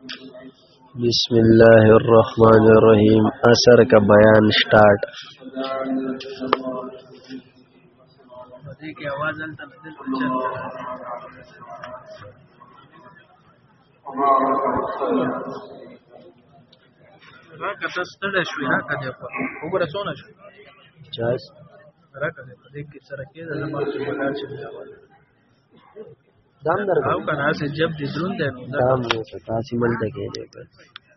بسم اللہ الرحمن الرحیم. اثر کا بیان سٹارٹ. دام در او کنا سے جب درون دے دام نو تاسی ملتے کے دے کر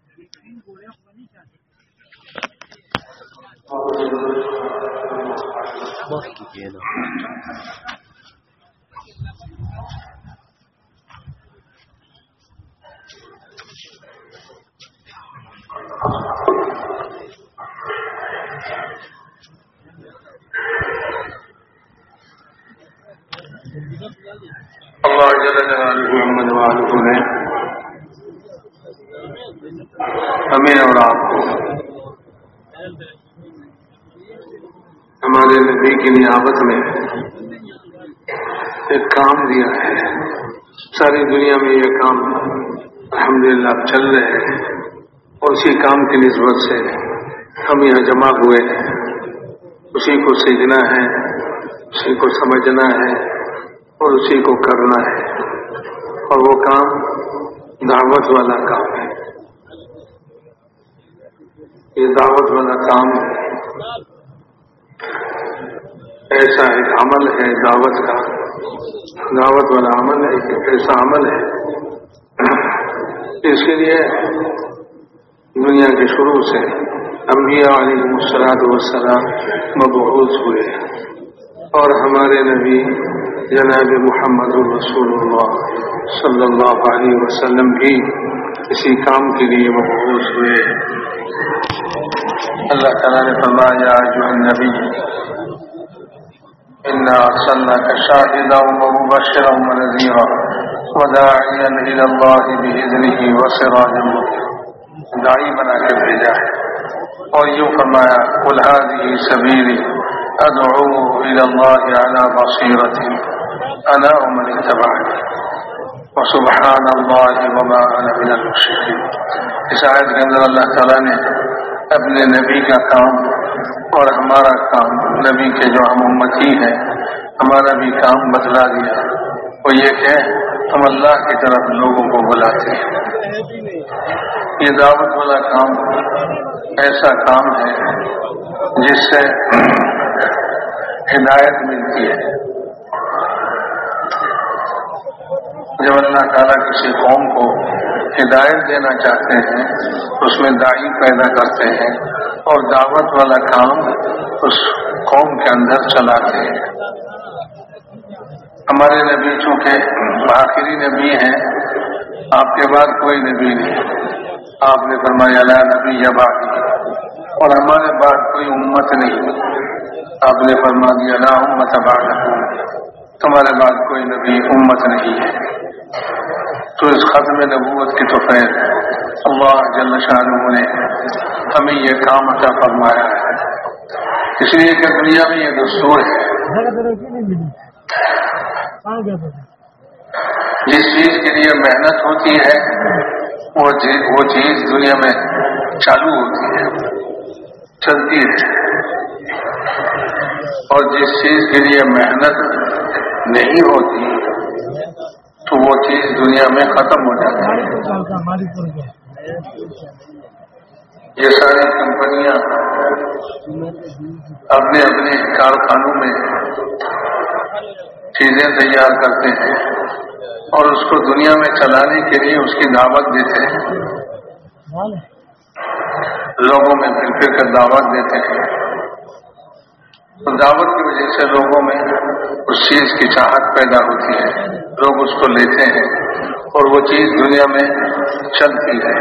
وقت کی نا اللہ جل جلالہ محمد وآلہ نے ہمیں اور آپ کو ہمارے نبی کی نیابت میں ایک کام دیا ہے. ساری دنیا میں یہ کام الحمدللہ چل رہے ہیں اور اسی کام کی نسبت سے ہم یہاں جمع ہوئے ہیں. اسی کو سیکھنا ہے, اسی کو سمجھنا ہے اور اسی کو کرنا ہے. اور وہ کام دعوت والا کام ہے. یہ دعوت والا کام ایسا ایک عمل ہے, دعوت کا دعوت والا عمل ہے, ایک ایسا عمل ہے اس کے لیے دنیا کے شروع سے انبیاء علیہم الصلوۃ والسلام مبعوث ہوئے اور ہمارے نبی جناب محمد رسول اللہ صلی اللہ علیہ وسلم بھی اسی کام کے لیے مبعوث ہوئے. اللہ تعالیٰ نے فرمایا ایھا النبی انا ارسلناک شاہدا ومبشرا ونذیرا وداعیا الی اللہ باذنہ وسراجا منیرا. داعی بنا کر بھیجا ہے اور یوں فرمایا قل ھذہ سبیلی ادعو الی اللہ علی بصیرۃ انا ومن اتبعنی وسبحان اللہ وما انا من المشرکین. اس آیت کے اندر اللہ تعالیٰ نے اپنے نبی کا کام اور ہمارا کام, نبی کے جو ہم امتی ہیں ہمارا بھی کام بتلا دیا. وہ یہ کہ ہم اللہ کی طرف لوگوں کو بلاتے ہیں. یہ دعوت والا کام ایسا کام ہے جس سے ہدایت ملتی ہے. جب اللہ تعالیٰ کسی قوم کو ہدایت دینا چاہتے ہیں اس میں داعی پیدا کرتے ہیں اور دعوت والا کام اس قوم کے اندر چلاتے ہیں. ہمارے نبی چونکہ آخری نبی ہیں, آپ کے بعد کوئی نبی نہیں. آپ نے فرمایا لا نبی بعدی, اور ہمارے بعد کوئی امت نہیں. آپ نے فرما دیا لا امت بعدکم, تمہارے بعد کوئی نبی امت نہیں ہے. تو اس ختم نبوت کی توفیق اللہ جل شانہ نے ہمیں یہ کام عطا فرمایا ہے. اس لیے کہ دنیا میں یہ دستور ہے جس چیز کے لیے محنت ہوتی ہے وہ چیز دنیا میں چالو ہوتی ہے, چلتی ہے. اور جس چیز کے لیے محنت نہیں ہوتی تو وہ چیز دنیا میں ختم ہو جاتی ہے. یہ ساری کمپنیاں اپنے اپنے کارخانوں میں چیزیں تیار کرتے ہیں اور اس کو دنیا میں چلانے کے لیے اس کی دعوت دیتے ہیں. لوگوں میں پھر کر دعوت دیتے ہیں. تو دعوت کی وجہ سے لوگوں میں اس چیز کی چاہت پیدا ہوتی ہے, لوگ اس کو لیتے ہیں اور وہ چیز دنیا میں چلتی ہے.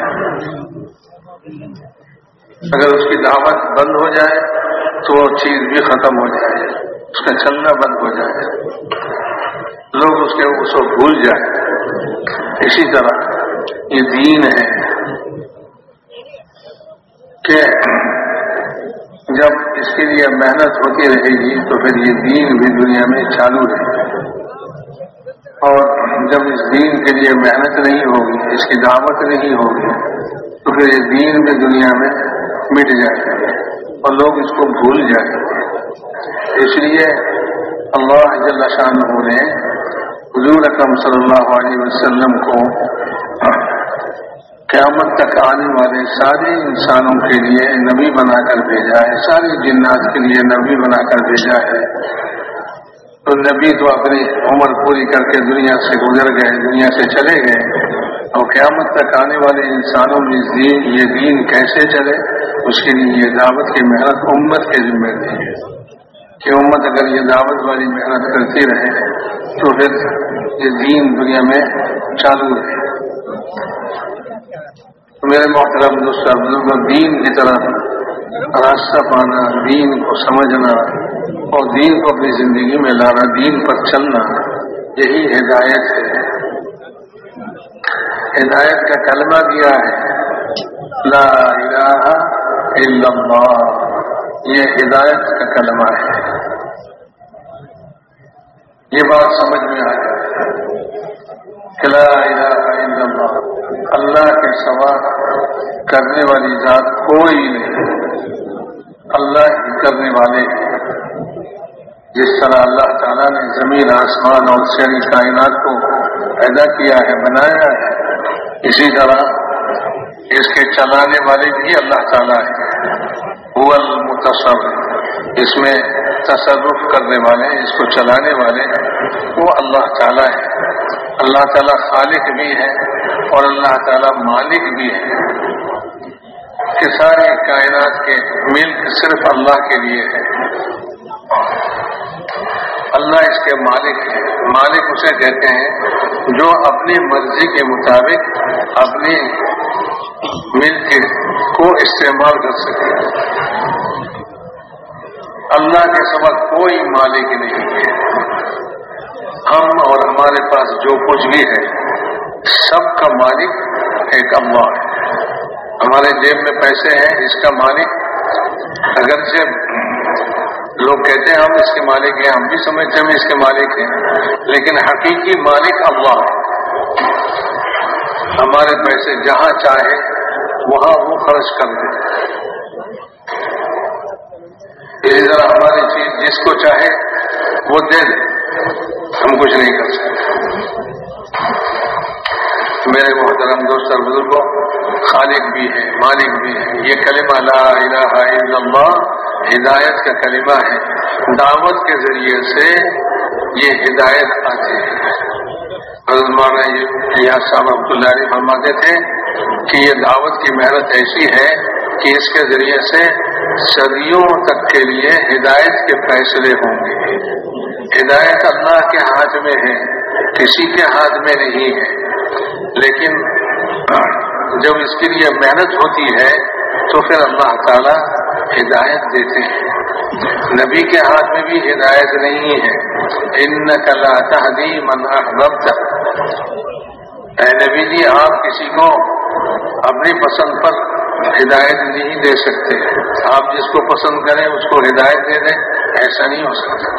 اگر اس کی دعوت بند ہو جائے تو وہ چیز بھی ختم ہو جائے, اس کا چلنا بند ہو جائے, لوگ اس کو بھول جائیں. اسی طرح یہ دین ہے کہ جب اس کے لیے محنت ہوتی رہے گی تو پھر یہ دین بھی دنیا میں چالو رہے گا. اور جب اس دین کے لیے محنت نہیں ہوگی، اس کی دعوت نہیں ہوگی، تو پھر یہ دین بھی دنیا میں مٹ جائے گا اور لوگ اس کو بھول جائیں گے۔ اس لیے اللہ جل شانہ نے حضور اکرم صلی اللہ علیہ وسلم کو قیامت تک آنے والے سارے انسانوں کے لیے نبی بنا کر بھیجا ہے، ساری جنات کے لیے نبی بنا کر بھیجا ہے۔ تو نبی تو اپنی عمر پوری کر کے دنیا سے گزر گئے، دنیا سے چلے گئے، اور قیامت تک آنے والے انسانوں میں یہ دین کیسے چلے، اس کے لیے یہ دعوت کی محنت امت کے ذمہ دی ہے کہ امت اگر یہ دعوت والی محنت کرتی رہے تو پھر یہ دین دنیا میں چالو رہے۔ میرے محترم دوستوں، دین کی طرف راستہ پانا، دین کو سمجھنا اور دین کو اپنی زندگی میں لانا، دین پر چلنا، یہی ہدایت ہے۔ ہدایت کا کلمہ دیا ہے لا الہ الا اللہ، یہ ہدایت کا کلمہ ہے۔ یہ بات سمجھ میں آ جائے کہ لا الہ الا اللہ، اللہ کے سوا کرنے والی ذات کوئی نہیں، اللہ ہی کرنے والے ہیں۔ جس طرح اللہ تعالیٰ نے زمین، آسمان اور ساری کائنات کو پیدا کیا ہے، بنایا ہے، اسی طرح اس کے چلانے والے بھی اللہ تعالیٰ ہے۔ هو المتصرف، اس میں تصرف کرنے والے، اس کو چلانے والے وہ اللہ تعالیٰ ہے۔ اللہ تعالیٰ خالق بھی ہے اور اللہ تعالیٰ مالک بھی ہے کہ ساری کائنات کے ملک صرف اللہ کے لیے ہے۔ اللہ اس کے مالک ہے۔ مالک اسے کہتے ہیں جو اپنی مرضی کے مطابق اپنے ملک کو استعمال کر سکے۔ اللہ کے سوا کوئی مالک نہیں ہے۔ ہم اور ہمارے پاس جو کچھ بھی ہے سب کا مالک ایک اللہ ہے۔ ہمارے جیب میں پیسے ہیں، اس کا مالک اگرچہ لوگ کہتے ہیں ہم اس کے مالک ہیں، ہم بھی سمجھتے ہیں ہم اس کے مالک ہیں، لیکن حقیقی مالک اللہ ہے۔ ہمارے پیسے جہاں چاہے وہاں وہ خرچ کر دے، اسی طرح ہماری چیز جس کو چاہے وہ دے دے، ہم کچھ نہیں کر سکتے۔ میرے محترم دوست اور بزرگوں، خالق بھی ہے، مالک بھی ہے۔ یہ کلمہ لا الہ الا اللہ ہدایت کا کلمہ ہے۔ دعوت کے ذریعے سے یہ ہدایت آتی ہے۔ حضرت مولانا یحییٰ صاحب رحمۃ اللہ علیہ فرماتے تھے کہ یہ دعوت کی محنت ایسی ہے کہ اس کے ذریعے سے صدیوں تک کے لیے ہدایت کے فیصلے ہوں گے۔ ہدایت اللہ کے ہاتھ میں ہے، کسی کے ہاتھ میں نہیں ہے، لیکن جب اس کے لیے محنت ہوتی ہے تو پھر اللہ تعالی ہدایت دیتے ہیں۔ نبی کے ہاتھ میں بھی ہدایت نہیں ہے۔ انک لا تہدی من احببت، اے نبی جی آپ کسی کو اپنی پسند پر ہدایت نہیں دے سکتے۔ آپ جس کو پسند کریں اس کو ہدایت دے دیں، ایسا نہیں ہو سکتا۔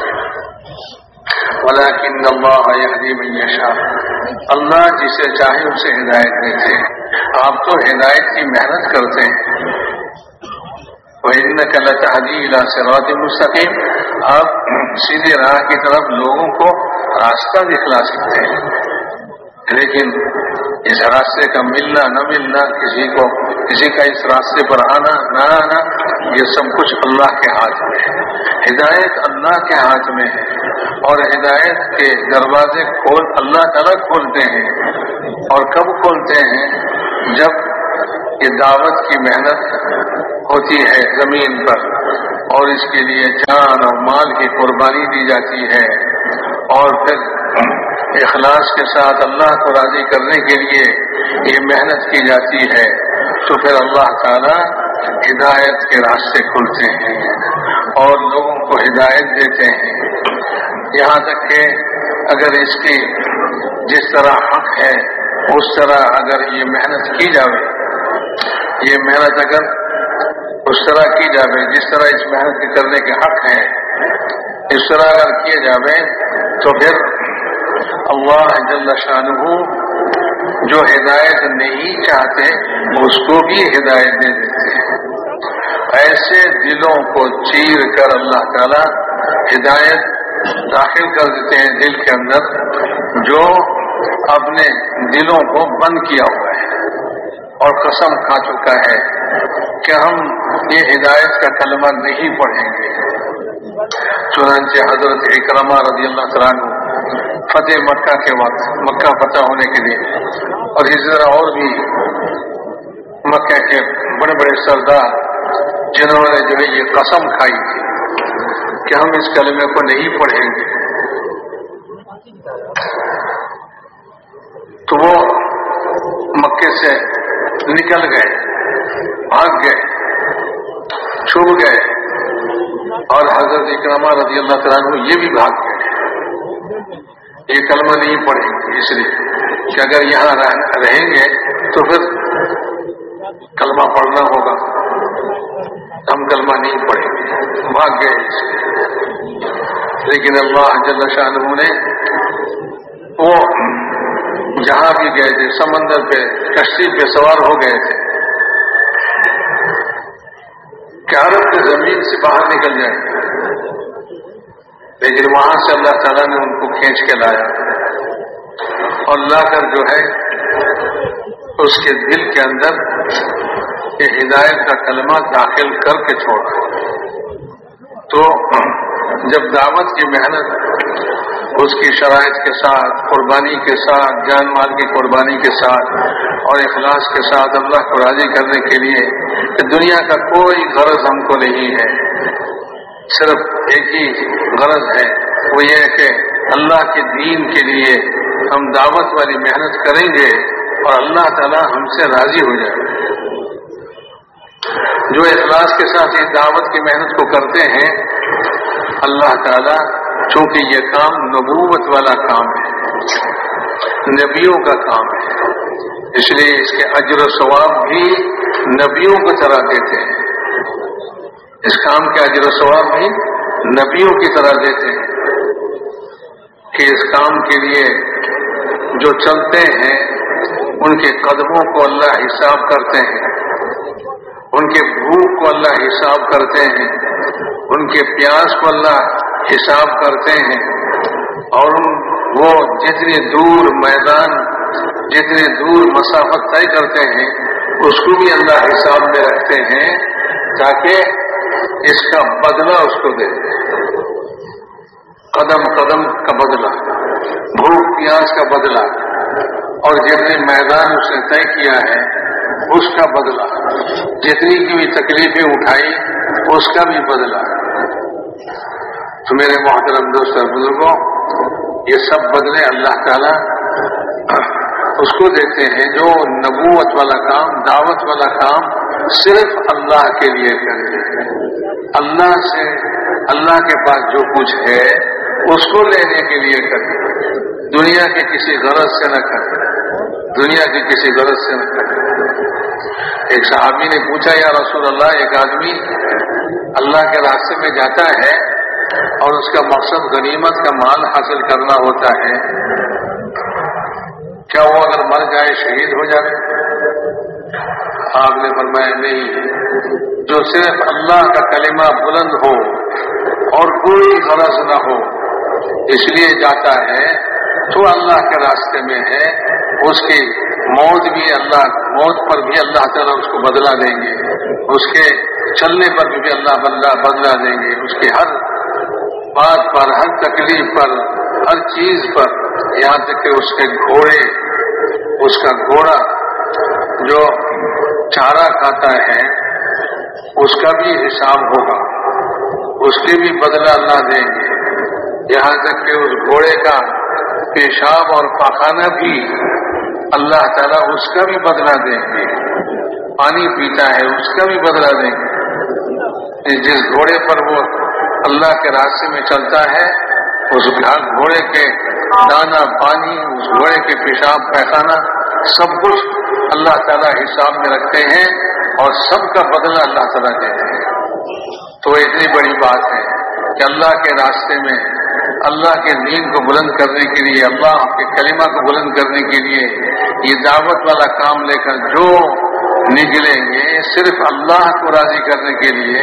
ولیکن اللہ یہدی من یشاء، اللہ جسے چاہے اسے ہدایت دیتے ہیں۔ آپ تو ہدایت کی محنت کرتے ہیں۔ وَإِنَّكَ لَتَهْدِي إِلَى صِرَاطٍ مُسْتَقِيمٍ، آپ سیدھے راہ کی طرف لوگوں کو راستہ دکھلا سکتے ہیں، لیکن اس راستے کا ملنا نہ ملنا، کسی کا اس راستے پر آنا نہ آنا، یہ سب کچھ اللہ کے ہاتھ میں ہے۔ ہدایت اللہ کے ہاتھ میں ہے، اور ہدایت کے دروازے اللہ تعالیٰ کھولتے ہیں۔ اور کب کھولتے ہیں؟ جب یہ دعوت کی محنت ہوتی ہے زمین پر، اور اس کے لیے جان اور مال کی قربانی دی جاتی ہے، اور پھر اخلاص کے ساتھ اللہ کو راضی کرنے کے لیے یہ محنت کی جاتی ہے، تو پھر اللہ تعالیٰ ہدایت کے راستے کھولتے ہیں اور لوگوں کو ہدایت دیتے ہیں۔ یہاں تک کہ اگر اس کی جس طرح حق ہے اس طرح اگر یہ محنت کی جاوے، یہ محنت اگر اس طرح کی جاوے جس طرح اس محنت کے کرنے کے حق ہے، اس طرح اگر کیے جاوے تو پھر اللہ جل شانہ جو ہدایت نہیں چاہتے اس کو بھی ہدایت دے دیتے ہیں۔ ایسے دلوں کو چیر کر اللہ تعالی ہدایت داخل کر دیتے ہیں دل کے اندر، جو اپنے دلوں کو بند کیا ہوا ہے اور قسم کھا چکا ہے کہ ہم یہ ہدایت کا کلمہ نہیں پڑھیں گے۔ چنانچہ حضرت اکرمہ رضی اللہ تعالیٰ عنہ فتح مکہ کے وقت، مکہ فتح ہونے کے لیے، اور اسی طرح اور بھی مکہ کے بڑے بڑے سردار جنہوں نے جو ہے یہ قسم کھائی تھی کہ ہم اس کلمے کو نہیں پڑھیں گے، تو وہ مکے سے نکل گئے، بھاگ گئے، چھپ گئے، اور حضرت اکرمہ رضی اللہ تعالیٰ عنہ یہ بھی بھاگ گئے، یہ کلمہ نہیں پڑھیں گے، اس لیے کہ اگر یہاں رہیں گے تو پھر کلمہ پڑھنا ہوگا، ہم کلمہ نہیں پڑھیں گے، بھاگ گئے اس لیے۔ لیکن اللہ جل شانہ نے وہ جہاں بھی گئے تھے، سمندر پہ کشتی پہ سوار ہو گئے تھے کہ عرب کی زمین سے باہر نکل جائیں، لیکن وہاں سے اللہ تعالیٰ نے ان کو کھینچ کے لایا اور لا کر جو ہے اس کے دل کے اندر یہ ہدایت کا کلمہ داخل کر کے چھوڑا۔ تو جب دعوت کی محنت اس کی شرائط کے ساتھ، قربانی کے ساتھ، جان مال کی قربانی کے ساتھ اور اخلاص کے ساتھ اللہ کو راضی کرنے کے لیے، کہ دنیا کا کوئی غرض ہم کو نہیں ہے، صرف ایک ہی غرض ہے، وہ یہ ہے کہ اللہ کے دین کے لیے ہم دعوت والی محنت کریں گے اور اللہ تعالی ہم سے راضی ہو جائے گا۔ جو اخلاص کے ساتھ اس دعوت کی محنت کو کرتے ہیں، اللہ تعالی چونکہ یہ کام نبوت والا کام ہے، نبیوں کا کام ہے، اس لیے اس کے اجر و ثواب بھی نبیوں کو طرح دیتے ہیں، اس کام کے اجر و ثواب بھی نبیوں کی طرح دیتے ہیں، کہ اس کام کے لیے جو چلتے ہیں ان کے قدموں کو اللہ حساب کرتے ہیں، ان کے بھوک کو اللہ حساب کرتے ہیں، ان کے پیاس کو اللہ حساب کرتے ہیں، اور وہ جتنے دور میدان، جتنے دور مسافت طے کرتے ہیں اس کو بھی اللہ حساب میں رکھتے ہیں، تاکہ اس کا بدلہ اس کو دے دے، قدم قدم کا بدلہ، بھوک پیاس کا بدلہ، اور جتنے میدان اس نے طے کیا ہے اس کا بدلہ، جتنی کی بھی تکلیفیں اٹھائی اس کا بھی بدلہ۔ تو میرے محترم دوست اور بزرگوں، یہ سب بدلے اللہ تعالی اس کو دیتے ہیں جو نبوت والا کام، دعوت والا کام صرف اللہ کے لیے کرے، اللہ سے، اللہ کے پاس جو کچھ ہے اس کو لینے کے لیے کرے، دنیا کے کسی غرض سے نہ کرے، دنیا کی کسی غرض سے نہ کرے۔ ایک صحابی نے پوچھا، یا رسول اللہ، ایک آدمی اللہ کے راستے میں جاتا ہے اور اس کا مقصد غنیمت کا مال حاصل کرنا ہوتا ہے، کیا وہ اگر مر جائے شہید ہو جائے؟ آپ نے فرمایا نہیں، جو صرف اللہ کا کلمہ بلند ہو اور کوئی غرض نہ ہو اس لیے جاتا ہے تو اللہ کے راستے میں ہے، اس کی موت بھی اللہ، موت پر بھی اللہ تعالیٰ اس کو بدلہ دیں گے، اس کے چلنے پر بھی اللہ بدلہ دیں گے، اس کی ہر بات پر، ہر تکلیف پر، ہر چیز پر، یہاں تک کہ اس کے گھوڑے، اس کا گھوڑا جو چارہ کھاتا ہے اس کا بھی حساب ہوگا، اس کے بھی بدلہ اللہ دیں گے، یہاں تک کہ اس گھوڑے کا پیشاب اور پاخانہ بھی اللہ تعالیٰ اس کا بھی بدلہ دیں گے، پانی پیتا ہے اس کا بھی بدلہ دیں گے۔ جس گھوڑے پر وہ اللہ کے راستے میں چلتا ہے اس گھوڑے کے دانا پانی، اس گھوڑے کے پیشاب پیخانہ، سب کچھ اللہ تعالیٰ حساب میں رکھتے ہیں اور سب کا بدلہ اللہ تعالیٰ دیتے ہیں۔ تو اتنی بڑی بات ہے کہ اللہ کے راستے میں اللہ کے دین کو بلند کرنے کے لیے، اللہ کے کلمہ کو بلند کرنے کے لیے یہ دعوت والا کام لے کر جو نکلیں گے صرف اللہ کو راضی کرنے کے لیے،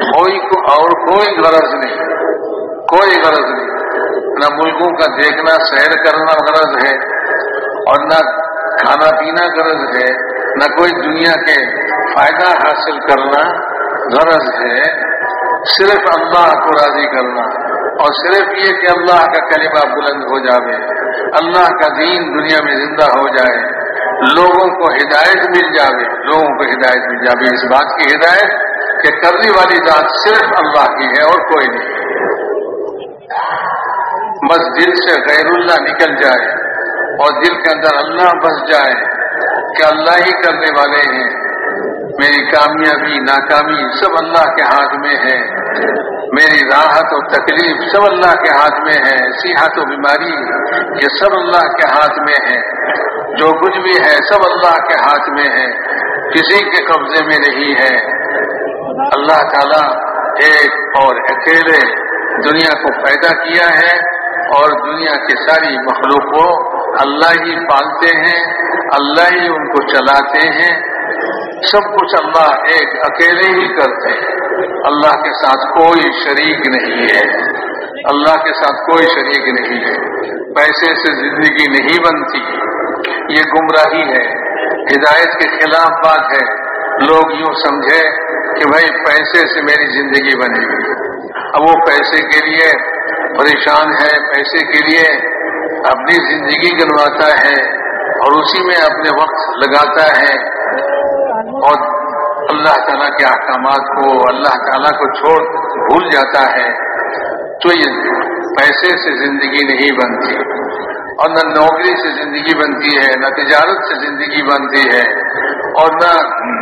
کوئی غرض نہیں، کوئی غرض نہیں، نہ ملکوں کا دیکھنا سیر کرنا غرض ہے اور نہ کھانا پینا غرض ہے، نہ کوئی دنیا کے فائدہ حاصل کرنا غرض ہے، صرف اللہ کو راضی کرنا، اور صرف یہ کہ اللہ کا کلمہ بلند ہو جائے، اللہ کا دین دنیا میں زندہ ہو جائے، لوگوں کو ہدایت مل جائے، لوگوں کو ہدایت مل جائے، اس بات کی ہدایت کہ کرنے والی ذات صرف اللہ کی ہے اور کوئی نہیں، بس دل سے غیر اللہ نکل جائے اور دل کے اندر اللہ بس جائے کہ اللہ ہی کرنے والے ہیں، میری کامیابی ناکامی سب اللہ کے ہاتھ میں ہے، میری راحت اور تکلیف سب اللہ کے ہاتھ میں ہے، صحت و بیماری یہ سب اللہ کے ہاتھ میں ہے، جو کچھ بھی ہے سب اللہ کے ہاتھ میں ہے، کسی کے قبضے میں نہیں ہے۔ اللہ تعالیٰ ایک اور اکیلے دنیا کو پیدا کیا ہے اور دنیا کی ساری مخلوق کو اللہ ہی پالتے ہیں، اللہ ہی ان کو چلاتے ہیں، سب کچھ اللہ ایک اکیلے ہی کرتے ہیں، اللہ کے ساتھ کوئی شریک نہیں ہے، اللہ کے ساتھ کوئی شریک نہیں ہے۔ پیسے سے زندگی نہیں بنتی، یہ گمراہی ہے، ہدایت کے خلاف بات ہے۔ لوگ یوں سمجھے کہ بھائی پیسے سے میری زندگی بنے گی، اب وہ پیسے کے لیے پریشان ہے، پیسے کے لیے اپنی زندگی گنواتا ہے اور اسی میں اپنے وقت لگاتا ہے اور اللہ تعالیٰ کے احکامات کو، اللہ تعالیٰ کو چھوڑ بھول جاتا ہے، تو یہ پیسے سے زندگی نہیں بنتی، اور نہ نوکری سے زندگی بنتی ہے، نہ تجارت سے زندگی بنتی ہے، اور نہ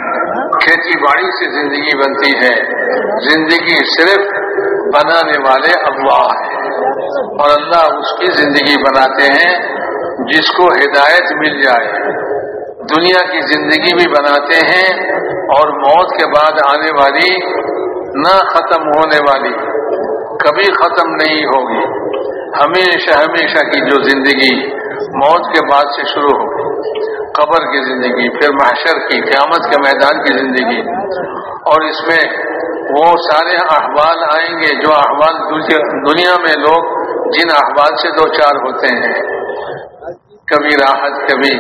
کھیتی باڑی سے زندگی بنتی ہے۔ زندگی صرف بنانے والے اللہ ہیں، اور اللہ اس کی زندگی بناتے ہیں جس کو ہدایت مل جائے۔ دنیا کی زندگی بھی بناتے ہیں اور موت کے بعد آنے والی نہ ختم ہونے والی، کبھی ختم نہیں ہوگی، ہمیشہ ہمیشہ کی جو زندگی موت کے بعد سے شروع ہوگی، قبر کی زندگی، پھر محشر کی، قیامت کے میدان کی زندگی، اور اس میں وہ سارے احوال آئیں گے جو احوال دنیا میں لوگ جن احوال سے دو چار ہوتے ہیں، کبھی راحت کبھی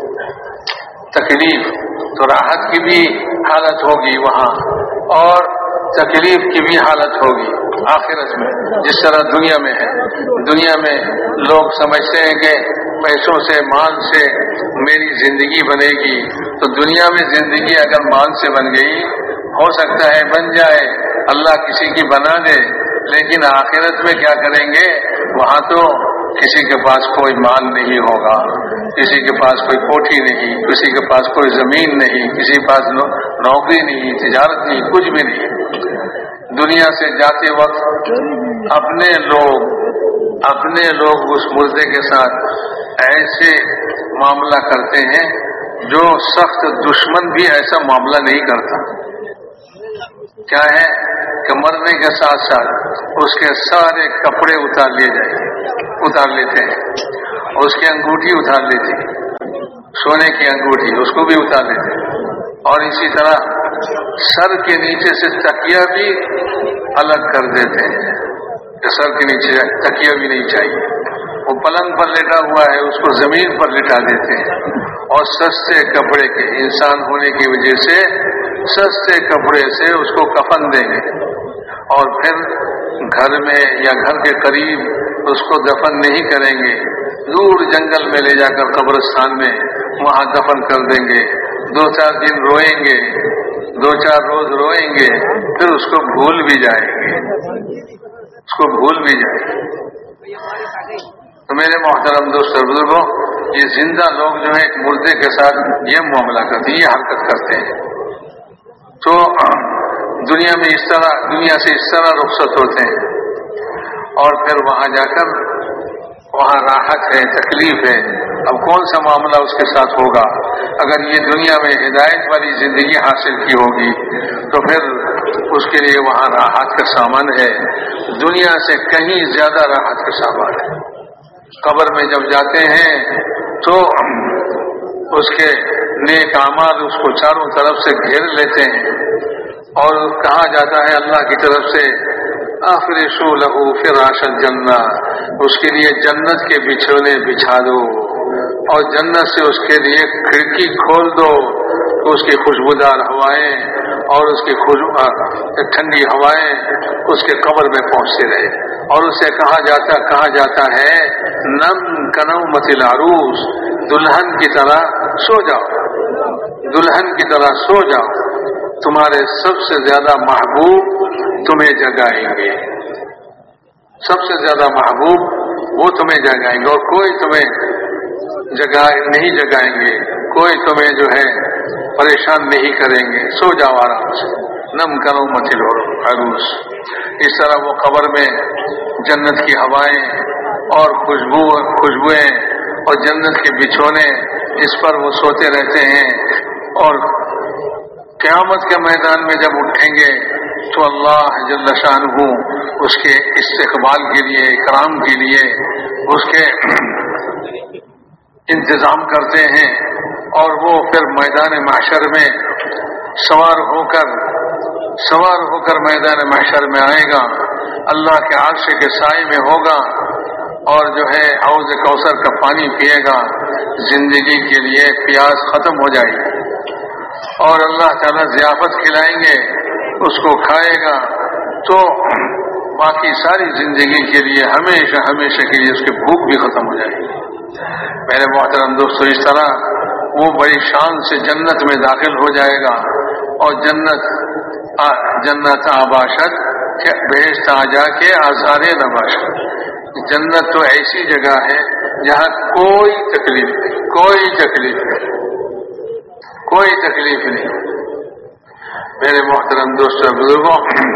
تکلیف، تو راحت کی بھی حالت ہوگی وہاں اور تکلیف کی بھی حالت ہوگی آخرت میں، جس طرح دنیا میں ہے۔ دنیا میں لوگ سمجھتے ہیں کہ پیسوں سے مال سے میری زندگی بنے گی، تو دنیا میں زندگی اگر مال سے بن گئی، ہو سکتا ہے بن جائے، اللہ کسی کی بنا دے، لیکن آخرت میں کیا کریں گے؟ وہاں تو کسی کے پاس کوئی مال نہیں ہوگا، کسی کے پاس کوئی کوٹھی نہیں، کسی کے پاس کوئی زمین نہیں، کسی کے پاس نوکری نہیں، تجارت نہیں، کچھ بھی نہیں۔ دنیا سے جاتے وقت اپنے لوگ اس مردے کے ساتھ ایسے معاملہ کرتے ہیں جو سخت دشمن بھی ایسا معاملہ نہیں کرتا۔ کیا ہے کہ مرنے کے ساتھ ساتھ اس کے سارے کپڑے اتار لیتے ہیں، اس کی انگوٹھی اتار لیتے ہیں، سونے کی انگوٹھی اس کو بھی اتار لیتے ہیں، اور اسی طرح سر کے نیچے سے تکیہ بھی الگ کر دیتے ہیں کہ سر کے نیچے تکیہ بھی نہیں چاہیے، وہ پلنگ پر لیٹا ہوا ہے اس کو زمین پر لٹا دیتے ہیں، اور سستے کپڑے کے انسان ہونے کی وجہ سے سستے کپڑے سے اس کو کفن دیں گے، اور پھر گھر میں یا گھر کے قریب اس کو دفن نہیں کریں گے، دور جنگل میں لے جا کر قبرستان میں وہاں دفن کر دیں گے، 2-4 دن روئیں گے، 2-4 روز روئیں گے، پھر اس کو بھول بھی جائیں گے، تو میرے محترم دوست اور بزرگوں، یہ زندہ لوگ جو ہیں ایک مردے کے ساتھ یہ معاملہ کرتے ہیں، یہ حرکت کرتے ہیں، تو دنیا سے اس طرح رخصت ہوتے ہیں، اور پھر وہاں جا کر وہاں راحت ہے، تکلیف ہے، اب کون سا معاملہ اس کے ساتھ ہوگا؟ اگر یہ دنیا میں ہدایت والی زندگی حاصل کی ہوگی تو پھر اس کے لیے وہاں راحت کا سامان ہے، دنیا سے کہیں زیادہ راحت کا سامان ہے۔ قبر میں جب جاتے ہیں تو اس کے نیک اعمال اس کو چاروں طرف سے گھیر لیتے ہیں اور کہا جاتا ہے اللہ کی طرف سے افرشوا له فراش الجنہ، اس کے لیے جنت کے بچھونے بچھا دو اور جنت سے اس کے لیے کھڑکی کھول دو تو اس کی خوشبودار ہوائیں اور اس کی ٹھنڈی ہوائیں اس کے قبر میں پہنچتے رہے، اور اسے کہا جاتا ہے نم کنومۃ العروس، دلہن کی طرح سو جاؤ، دلہن کی طرح سو جاؤ، تمہارے سب سے زیادہ محبوب تمہیں جگائیں گے، سب سے زیادہ محبوب وہ تمہیں جگائیں گے، اور کوئی تمہیں نہیں جگائیں گے، کوئی تمہیں جو ہے پریشان نہیں کریں گے، سو جاؤ آرام سے، نم کرو مت العروس۔ اس طرح وہ قبر میں جنت کی ہوائیں اور خوشبوئیں اور جنت کے بچھونے اس پر وہ سوتے رہتے ہیں، اور قیامت کے میدان میں جب اٹھیں گے تو اللہ جل شانہ اس کے استقبال کے لیے، اکرام کے لیے اس کے انتظام کرتے ہیں، اور وہ پھر میدان محشر میں سوار ہو کر میدان محشر میں آئے گا، اللہ کے عرش کے سائے میں ہوگا اور جو ہے حوض کوثر کا پانی پیے گا، زندگی کے لیے پیاس ختم ہو جائے گی، اور اللہ تعالیٰ ضیافت کھلائیں گے، اس کو کھائے گا تو باقی ساری زندگی کے لیے ہمیشہ کے لیے اس کی بھوک بھی ختم ہو جائے گی۔ میرے محترم دوستو، اس طرح وہ بڑی شان سے جنت میں داخل ہو جائے گا، اور جنت آباشد بہشت آ جا کے آزار نباشد، جنت تو ایسی جگہ ہے جہاں کوئی تکلیف نہیں۔ میرے محترم دوستو بزرگوں،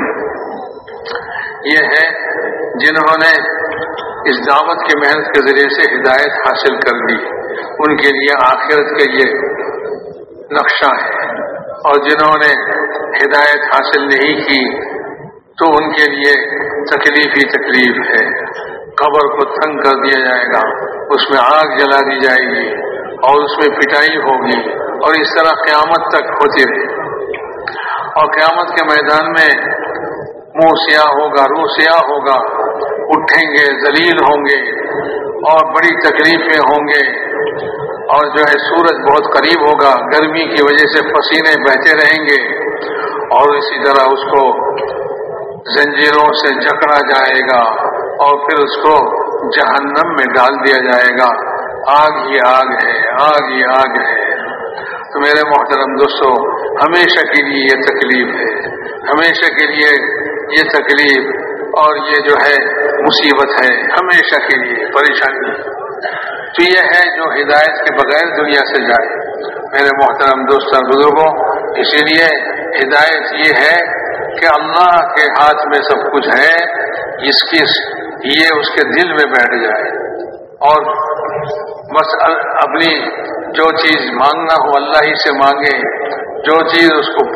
یہ ہے جنہوں نے اس دعوت کی محنت کے ذریعے سے ہدایت حاصل کر لی، ان کے لیے آخرت کا یہ نقشہ ہے، اور جنہوں نے ہدایت حاصل نہیں کی تو ان کے لیے تکلیف ہی تکلیف ہے۔ قبر کو تنگ کر دیا جائے گا، اس میں آگ جلا دی جائے گی اور اس میں پٹائی ہوگی، اور اس طرح قیامت تک ہوتی رہے، اور قیامت کے میدان میں منہ سیاہ ہوگا، روح سیاہ ہوگا، اٹھیں گے، ذلیل ہوں گے اور بڑی تکلیفیں ہوں گے، اور جو ہے سورج بہت قریب ہوگا، گرمی کی وجہ سے پسینے بہتے رہیں گے، اور اسی طرح اس کو زنجیروں سے جکڑا جائے گا اور پھر اس کو جہنم میں ڈال دیا جائے گا۔ آگ ہی آگ ہے، آگ ہی آگ ہے۔ تو میرے محترم دوستو، ہمیشہ کے لیے یہ تکلیف ہے، ہمیشہ کے لیے یہ تکلیف اور یہ جو ہے مصیبت ہے، ہمیشہ کے لیے پریشانی۔ تو یہ ہے جو ہدایت کے بغیر دنیا سے جائے۔ میرے محترم دوستوں بزرگوں، اسی لیے ہدایت یہ ہے کہ اللہ کے ہاتھ میں سب کچھ ہے، یہ اس کے دل میں بیٹھ جائے، اور بس اپنی جو چیز مانگنا ہو اللہ ہی سے مانگے، جو چیز اس کو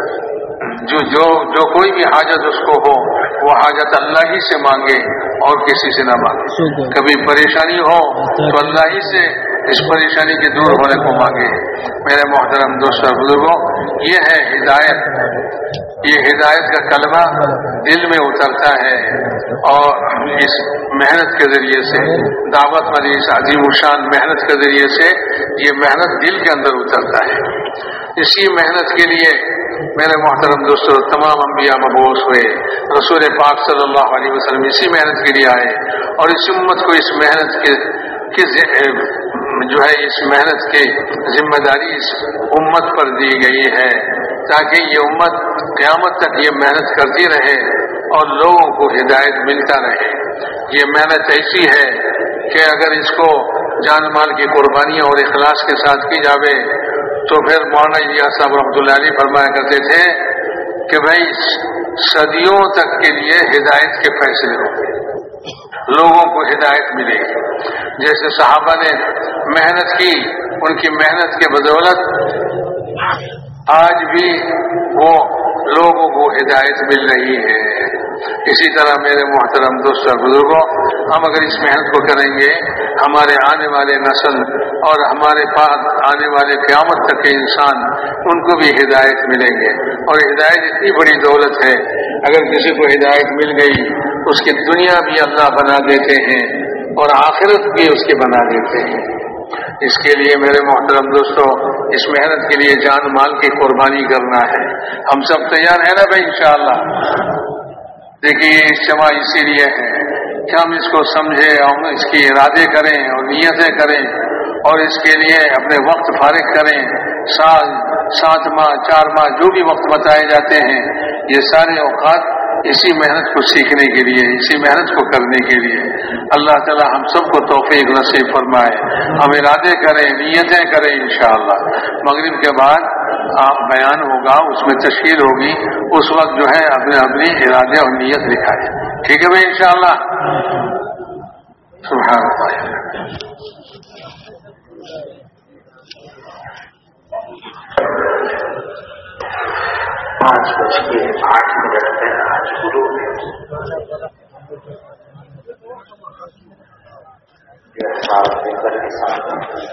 جو کوئی بھی حاجت اس کو ہو وہ حاجت اللہ ہی سے مانگے اور کسی سے نہ مانگے۔ کبھی پریشانی ہو تو اللہ ہی سے اس پریشانی کے دور ہونے کو مانگے۔ میرے محترم دوستوں بزرگوں، یہ ہے ہدایت۔ یہ ہدایت کا کلمہ دل میں اترتا ہے، اور اس محنت کے ذریعے سے، دعوت والی اس عظیم الشان محنت کے ذریعے سے یہ محنت دل کے اندر اترتا ہے۔ اسی محنت کے لیے میرے محترم دوستوں تمام انبیاء مبعوث ہوئے، رسول پاک صلی اللہ علیہ وسلم اسی محنت کے لیے آئے، اور اس امت کو اس محنت کے جو ہے اس محنت کی ذمہ داری اس امت پر دی گئی ہے، تاکہ یہ امت قیامت تک یہ محنت کرتی رہے اور لوگوں کو ہدایت ملتا رہے۔ یہ محنت ایسی ہے کہ اگر اس کو جان مال کی قربانیاں اور اخلاص کے ساتھ کی جاوے تو پھر مولانا الیاس صاحب رحمۃ اللہ علیہ فرمایا کرتے تھے کہ بھائی صدیوں تک کے لیے ہدایت کے فیصلے ہوں گے، لوگوں کو ہدایت ملے گی۔ جیسے صحابہ نے محنت کی، ان کی محنت کے بدولت آج بھی وہ لوگوں کو ہدایت مل رہی ہے۔ اسی طرح میرے محترم دوستوں اور بزرگوں، ہم اگر اس محنت کو کریں گے، ہمارے آنے والے نسل اور ہمارے بعد آنے والے قیامت تک کے انسان، ان کو بھی ہدایت ملیں گے۔ اور ہدایت اتنی بڑی دولت ہے، اگر کسی کو ہدایت مل گئی، اس کی دنیا بھی اللہ بنا دیتے ہیں اور آخرت بھی اس کی بنا دیتے ہیں۔ اس کے لیے میرے محترم دوستو، اس محنت کے لیے جان مال کی قربانی کرنا ہے۔ ہم سب تیار ہیں نا بھائی انشاءاللہ؟ دیکھیے اجتماع اسی لیے ہے کہ ہم اس کو سمجھیں، ہم اس کی ارادے کریں اور نیتیں کریں، اور اس کے لیے اپنے وقت فارغ کریں۔ سال 7 ماہ 4 ماہ جو بھی وقت بتائے جاتے ہیں، یہ سارے اوقات اسی محنت کو سیکھنے کے لیے، اسی محنت کو کرنے کے لیے۔ اللہ تعالی ہم سب کو توفیق نصیب فرمائے۔ ہم ارادے کریں، نیتیں کریں انشاءاللہ۔ مغرب کے بعد آپ بیان ہوگا، اس میں تشکیل ہوگی، اس وقت جو ہے اپنے ارادے اور نیت دکھائیں۔ ٹھیک ہے بھائی انشاءاللہ؟ سبحان اللہ۔ 5:08 پہ آج گرو نے سال پیپر کے ساتھ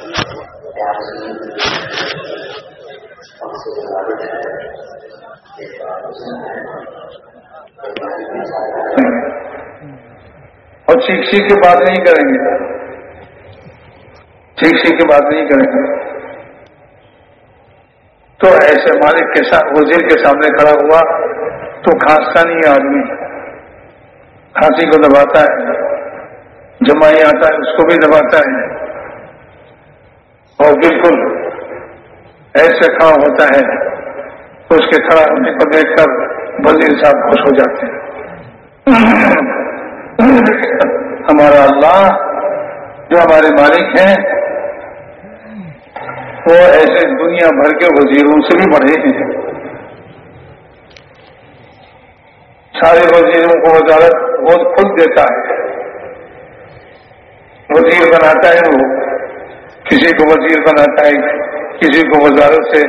اور چیخ کی بات نہیں کریں گے، چیخ کی بات نہیں کریں گے۔ تو ایسے مالک کے ساتھ وزیر کے سامنے کھڑا ہوا تو کھانستا نہیں آدمی، کھانسی کو دباتا ہے، جمائی آتا ہے اس کو بھی دباتا ہے، اور بالکل ایسے کھڑا ہوتا ہے تو اس کے کھڑا ہونے کو دیکھ کر وزیر صاحب خوش ہو جاتے ہیں۔ ہمارا اللہ جو ہمارے مالک ہیں وہ ایسے دنیا بھر کے وزیروں سے بھی بڑھے ہیں۔ سارے وزیروں کو وزارت وہ خود دیتا ہے، وزیر بناتا ہے، وہ کسی کو وزیر بناتا ہے، کسی کو وزارت سے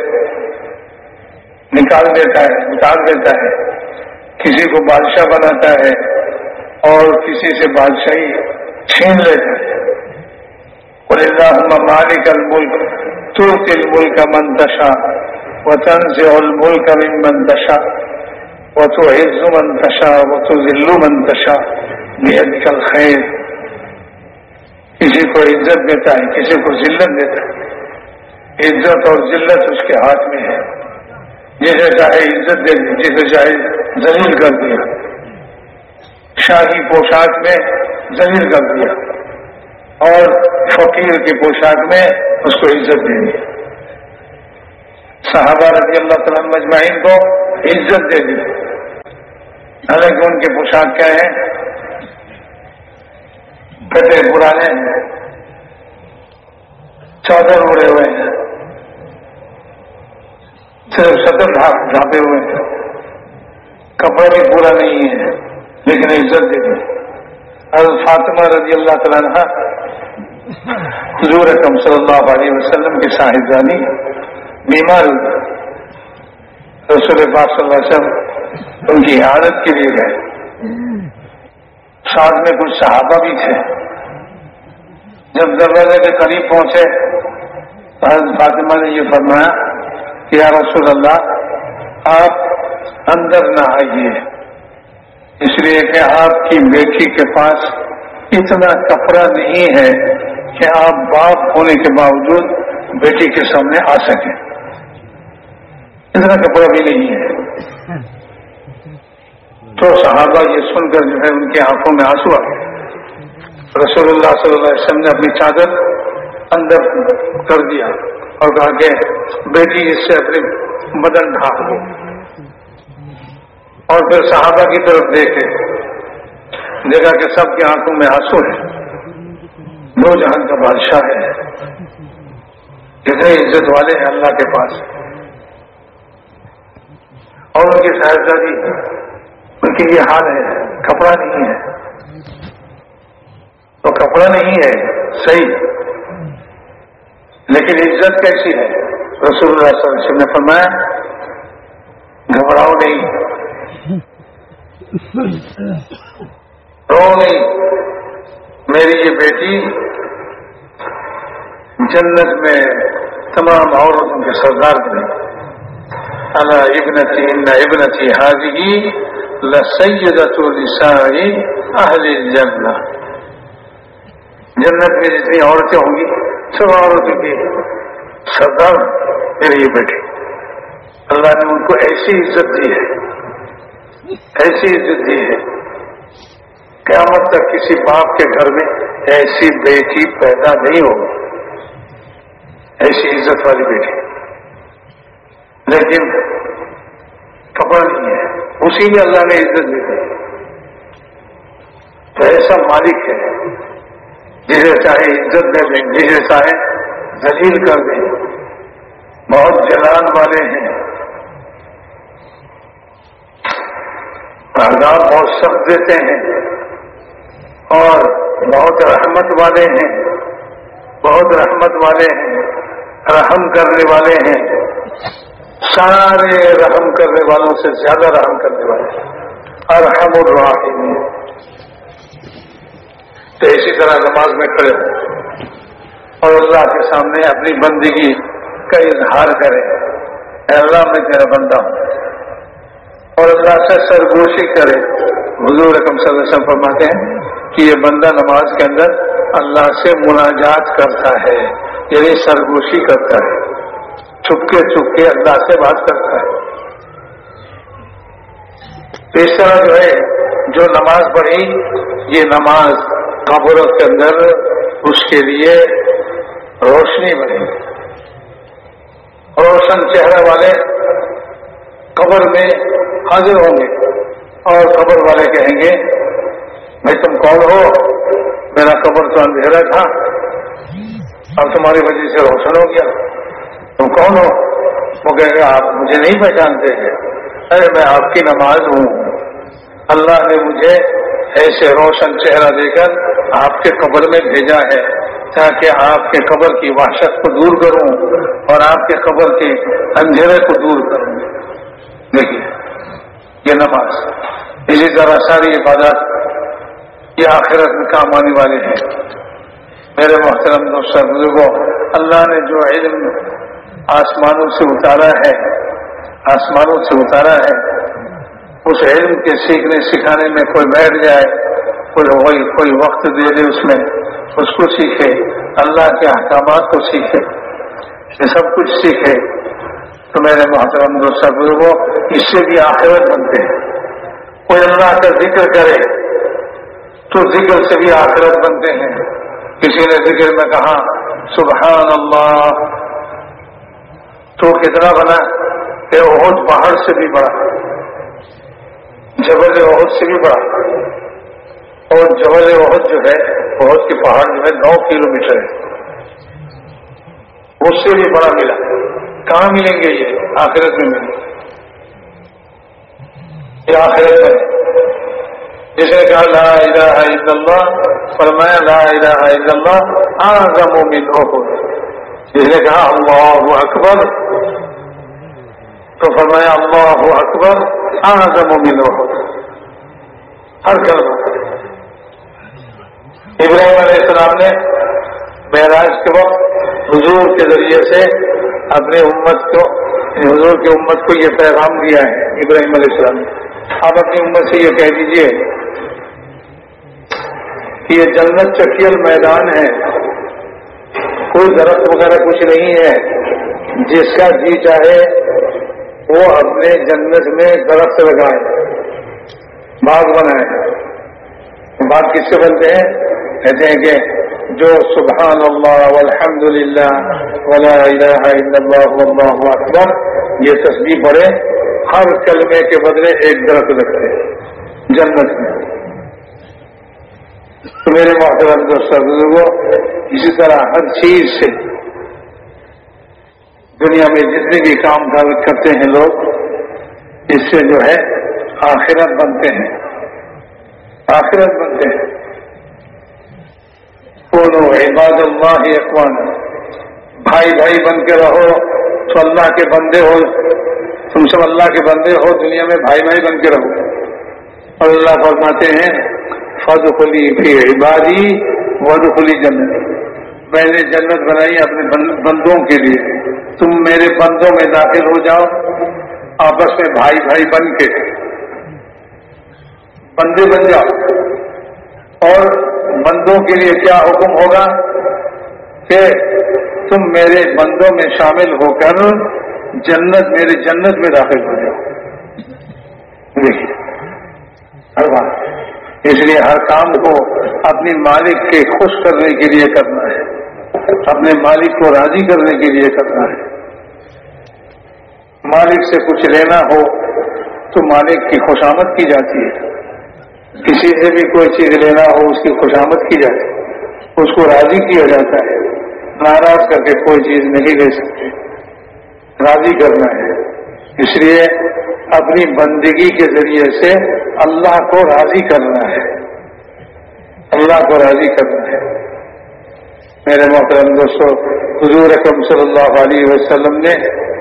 نکال دیتا ہے، کسی کو بادشاہ بناتا ہے اور کسی سے بادشاہی چھین لیتا ہے۔ قل اللہم مالک الملک تؤتی الملک من تشاء وتنزع الملک ممن تشاء وتعز من تشاء وتذل من تشاء بیدک الخیر۔ کسی کو عزت دیتا ہے، کسی کو ذلت دیتا ہے۔ عزت اور ذلت اس کے ہاتھ میں ہے، جسے چاہے عزت دے دی، جسے چاہے ذلیل کر دیا، شاہی پوشاک میں ذلیل کر دیا اور فقیر کی پوشاک میں اس کو عزت دے دی۔ صحابہ رضی اللہ تعالیٰ مجمعین کو عزت دے دی، حالانکہ ان کی پوشاک کیا ہے؟ کٹے پرانے چادر اڑے ہوئے ہیں، صرف سطر ڈھانپے ہوئے ہیں، کپڑا بھی پورا نہیں ہے، لیکن عزت دے دی۔ حضرت فاطمہ رضی اللہ تعالیٰ عنہ حضور اکرم صلی اللہ علیہ وسلم کی صاحبزادی بیمار ہوئی، رسول پاک صلی اللہ علیہ وسلم ان کی عادت کے لیے گئے، ساتھ میں کچھ صحابہ بھی تھے۔ جب دروازے کے قریب پہنچے تو حضرت فاطمہ نے یہ فرمایا کہ یا رسول اللہ آپ اندر نہ آئیے، اس لیے کہ آپ کی بیٹی کے پاس اتنا کپڑا نہیں ہے کہ آپ باپ ہونے کے باوجود بیٹی کے سامنے آ سکیں، اتنا کپڑا بھی نہیں ہے۔ تو صحابہ یہ سن کر جو ہے ان کی آنکھوں میں آنسو آ گئے۔ رسول اللہ صلی اللہ علیہ وسلم نے اپنی چادر اندر کر دیا اور کہا کہ بیٹی اس سے اپنے بدن ڈھانپ دو، اور پھر صحابہ کی طرف دیکھا کہ سب کی آنکھوں میں آنسو ہے، دو جہان کا بادشاہ ہے، کتنے عزت والے ہیں اللہ کے پاس، اور ان کی صاحبزادی ان کی یہ حال ہے، کپڑا نہیں ہے، تو کپڑا نہیں ہے صحیح، لیکن عزت کیسی ہے؟ رسول اللہ صلی اللہ علیہ وسلم نے فرمایا گھبراؤ نہیں، رو نہیں، میری یہ بیٹی جنت میں تمام عورتوں کے سردار بنے. الا ابنتی ان ابنتی هذه لسیدۃ نساء اہل الجنہ. جنت میں جتنی عورتیں ہوں گی سب عورتوں کی سردار میری یہ بیٹی. اللہ نے ان کو ایسی عزت دی ہے، ایسی عزت دی ہے، قیامت تک کسی باپ کے گھر میں ایسی بیٹی پیدا نہیں ہوگی، ایسی عزت والی بیٹی. لیکن کپڑا نہیں ہے، اسی لیے اللہ نے عزت دی ہے. تو ایسا مالک ہے جسے چاہے عزت دے دیں، جسے چاہے ذلیل کر دیں. بہت جلال والے ہیں، عذاب بہت سخت دیتے ہیں، اور بہت رحمت والے ہیں، بہت رحمت والے ہیں، رحم کرنے والے ہیں، سارے رحم کرنے والوں سے زیادہ رحم کرنے والے ہیں، ارحم الراحمین. تو اسی طرح نماز میں کھڑے ہوں اور اللہ کے سامنے اپنی بندگی کا اظہار کرے، اے اللہ میں تیرا بندہ ہوں، اور اللہ سے سرگوشی کرے. حضور اکرم صلی اللہ علیہ وسلم فرماتے ہیں کہ یہ بندہ نماز کے اندر اللہ سے مناجات کرتا ہے، یعنی سرگوشی کرتا ہے، چھپکے چھپکے اللہ سے بات کرتا ہے. اس طرح جو ہے جو نماز پڑھی، یہ نماز قبر کے اندر اس کے لیے روشنی بنے. روشن چہرہ والے قبر میں حاضر ہوں گے اور قبر والے کہیں گے بھائی تم کون ہو؟ میرا قبر تو اندھیرا تھا، اب تمہاری وجہ سے روشن ہو گیا. تم کون ہو؟ وہ کہیں گے آپ مجھے نہیں پہچانتے ہیں. ارے میں آپ کی نماز ہوں، اللہ نے مجھے ایسے روشن چہرہ دے کر آپ کے قبر میں بھیجا ہے تاکہ آپ کے قبر کی وحشت کو دور کروں اور آپ کے قبر کے اندھیرے کو دور کروں. دیکھیے یہ نماز. اسی طرح ساری عبادات یہ آخرت میں کام آنے والے ہیں. میرے محترم دوستوں بزرگوں، اللہ نے جو علم آسمانوں سے اتارا ہے، آسمانوں سے اتارا ہے، اس علم کے سیکھنے سکھانے میں کوئی بیٹھ جائے، کوئی وقت دے دے اس میں، اس کو سیکھے، اللہ کے احکامات کو سیکھے، یہ سب کچھ سیکھے، تو میرے محترم دوستوں بزرگوں اس سے بھی آخرت بنتے ہیں. کوئی اللہ کا ذکر کرے تو ذکر سے بھی آخرت بنتے ہیں. کسی نے ذکر میں کہا سبحان اللہ تو کتنا بنا کہ احد پہاڑ سے بھی بڑا، جبل احد سے بھی بڑا. اور جبل احد جو ہے، احد کے پہاڑ جو ہے 9 کلومیٹر ہے، اس سے بھی بڑا ملا. کہاں ملیں گے؟ یہ آخرت میں ملیں گے. یہ آخرت میں جس نے کہا لا الہ الا اللہ، فرمایا لا الہ الا اللہ اعظم من احد. جس نے کہا اللہ اکبر تو فرمایا اللہ اکبر اعظم من احد. ہر کلمہ. ابراہیم علیہ السلام نے معراج کے وقت حضور کے ذریعے سے اپنے امت کو، حضور کی امت کو یہ پیغام دیا ہے. ابراہیم علیہ السلام نے آپ اپنی امت سے یہ کہہ دیجئے کہ یہ جنت چکیل میدان ہے، کوئی درخت وغیرہ کچھ نہیں ہے. جس کا جی چاہے وہ اپنے جنت میں درخت لگائے، باغ بنائے. باغ کس سے بنتے ہیں؟ کہتے ہیں کہ جو سبحان اللہ والحمد للہ ولا الہ الا اللہ واللہ اکبر یہ تسبیح پڑھے، ہر کلمے کے بدلے ایک درخت لگتے ہیں جنت میں. تو میرے محترم دوستوں بزرگوں، اسی طرح ہر چیز سے دنیا میں جتنے بھی کام کرتے ہیں لوگ، اس سے جو ہے آخرت بنتے ہیں، آخرت بنتے ہیں. کونوا عباد اللہ اخوانا، بھائی بھائی بن کے رہو تو اللہ کے بندے ہو، تم سب اللہ کے بندے ہو، دنیا میں بھائی بھائی بن کے رہو. اور اللہ فرماتے ہیں فادخلی فی عبادی وادخلی جنتی، میں نے جنت بنائی اپنے بندوں کے لیے، تم میرے بندوں میں داخل ہو جاؤ، آپس میں بھائی بھائی بن کے بندے بن جاؤ. اور بندوں کے لیے کیا حکم ہوگا کہ تم میرے بندوں میں شامل ہو کر میری جنت میں داخل ہو جاؤ. دیکھیے ہر بات، اس لیے ہر کام کو اپنے مالک کے خوش کرنے کے لیے کرنا ہے، اپنے مالک کو راضی کرنے کے لیے کرنا ہے. مالک سے کچھ لینا ہو تو مالک کی خوشامد کی جاتی ہے، کسی سے بھی کوئی چیز لینا ہو اس کی خوشامد کی جاتی ہے، اس کو راضی کیا جاتا ہے. ناراض کر کے کوئی چیز نہیں لے سکتے، راضی کرنا ہے. اس لیے اپنی بندگی کے ذریعے سے اللہ کو راضی کرنا ہے، اللہ کو راضی کرنا ہے. میرے محترم دوستو، حضور اکرم صلی اللہ علیہ وسلم نے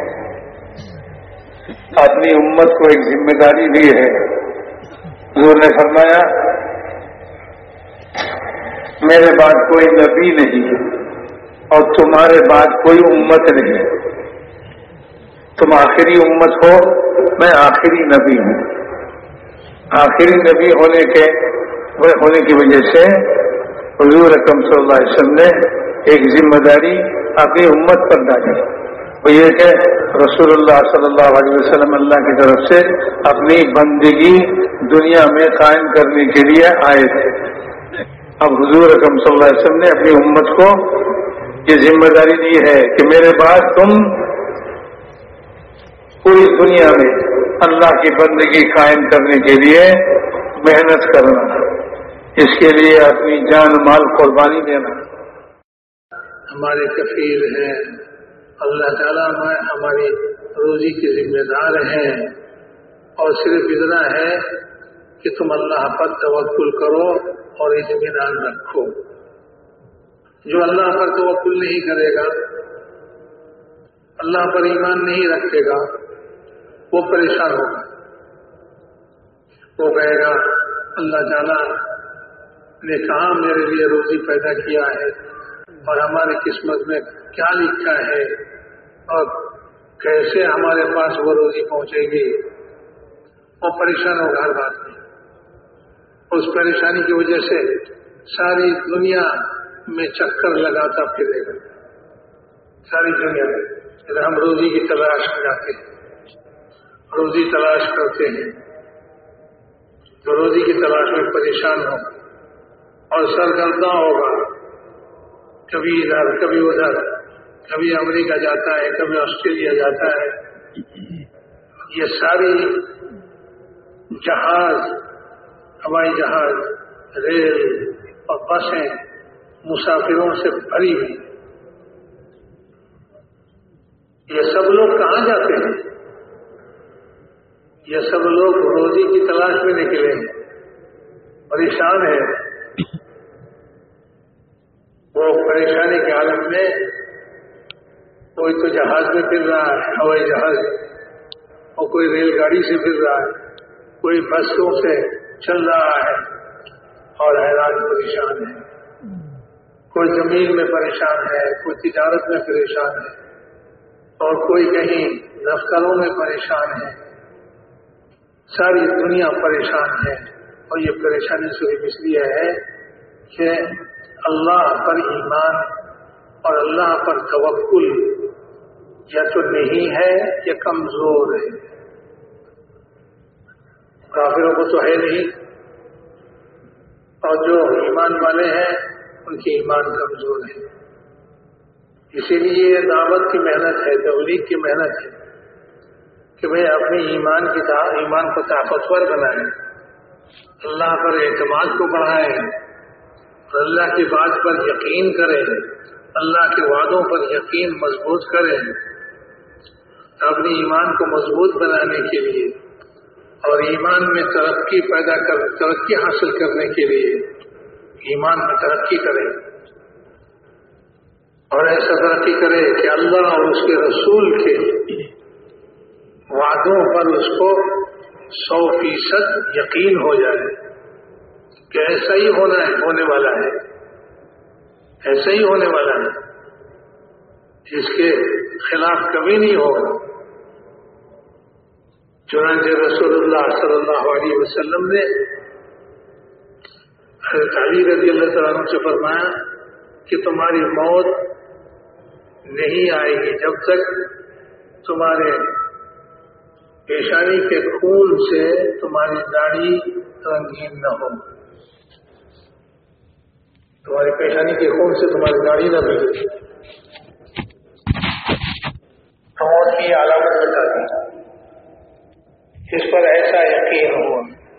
اپنی امت کو ایک ذمہ داری دی ہے. حضور نے فرمایا میرے بعد کوئی نبی نہیں اور تمہارے بعد کوئی امت نہیں، تم آخری امت ہو، میں آخری نبی ہوں. آخری نبی ہونے کی وجہ سے حضور اکرم صلی اللہ علیہ وسلم نے ایک ذمہ داری اپنی امت پر ڈالی، وہ یہ کہ رسول اللہ صلی اللہ علیہ وسلم اللہ کی طرف سے اپنی بندگی دنیا میں قائم کرنے کے لیے آئے تھے. اب حضور اکرم صلی اللہ علیہ وسلم نے اپنی امت کو یہ ذمہ داری دی ہے کہ میرے بعد تم پوری دنیا میں اللہ کی بندگی قائم کرنے کے لیے محنت کرنا، اس کے لیے اپنی جان مال قربانی دینا. ہمارے کفیل ہیں، اللہ تعالیٰ ہماری روزی کے ذمہ دار ہیں، اور صرف اتنا ہے کہ تم اللہ پر توکل کرو اور اطمینان رکھو. جو اللہ پر توکل نہیں کرے گا، اللہ پر ایمان نہیں رکھے گا، وہ پریشان ہوگا. وہ کہے گا اللہ تعالیٰ نے کہاں میرے لیے روزی پیدا کیا ہے اور ہماری قسمت میں کیا لکھا ہے اور کیسے ہمارے پاس وہ روزی پہنچے گی. وہ پریشان ہوگا ہر بات میں. اس پریشانی کی وجہ سے ساری دنیا میں چکر لگاتا پھرے گا، ساری دنیا میں. اگر ہم روزی کی تلاش میں جاتے ہیں، روزی تلاش کرتے ہیں تو روزی کی تلاش میں پریشان ہو اور سرگرداں ہوگا، کبھی ادھر کبھی ادھر، کبھی امریکہ جاتا ہے، کبھی آسٹریلیا جاتا ہے. یہ ساری جہاز، ہوائی جہاز، ریل اور بسیں مسافروں سے بھری ہوئی. یہ سب لوگ کہاں جاتے ہیں؟ یہ سب لوگ روزی کی تلاش میں نکلے ہیں، پریشان ہے. وہ پریشانی کے عالم میں کوئی تو جہاز میں پھر رہا ہے، ہوائی جہاز، اور کوئی ریل گاڑی سے پھر رہا ہے، کوئی بسوں سے چل رہا ہے اور حیران پریشان ہے. کوئی زمین میں پریشان ہے، کوئی تجارت میں پریشان ہے، اور کوئی کہیں دفتروں میں پریشان ہے. ساری دنیا پریشان ہے، اور یہ پریشانی صرف اس لیے ہے کہ اللہ پر ایمان اور اللہ پر توکل یا تو نہیں ہے یا کمزور ہے. کافروں کو تو ہے نہیں، اور جو ایمان والے ہیں ان کی ایمان کمزور ہے. اسی لیے یہ دعوت کی محنت ہے، تبلیغ کی محنت ہے کہ بھئی اپنے ایمان کو طاقتور بنائیں، اللہ پر اعتماد کو بڑھائیں، اور اللہ کی بات پر یقین کریں، اللہ کے وعدوں پر یقین مضبوط کریں. اپنے ایمان کو مضبوط بنانے کے لیے اور ایمان میں ترقی حاصل کرنے کے لیے ایمان میں ترقی کریں. اور ایسا ترقی کرے کہ اللہ اور اس کے رسول کے وعدوں پر اس کو 100% یقین ہو جائے کہ ایسا ہی ہونے والا ہے، ایسا ہی ہونے والا ہے، اس کے خلاف کبھی نہیں ہوگا۔ چنانچہ رسول اللہ صلی اللہ علیہ وسلم نے حضرت علی رضی اللہ تعالیٰ عنہ سے فرمایا کہ تمہاری موت نہیں آئے گی جب تک تمہارے پیشانی کے خون سے تمہاری داڑھی رنگین نہ ہو، تمہاری پیشانی کے خون سے تمہاری داڑھی نہ بگڑے۔ موت کی علامت بتا دی، اس پر ایسا یقین ہوا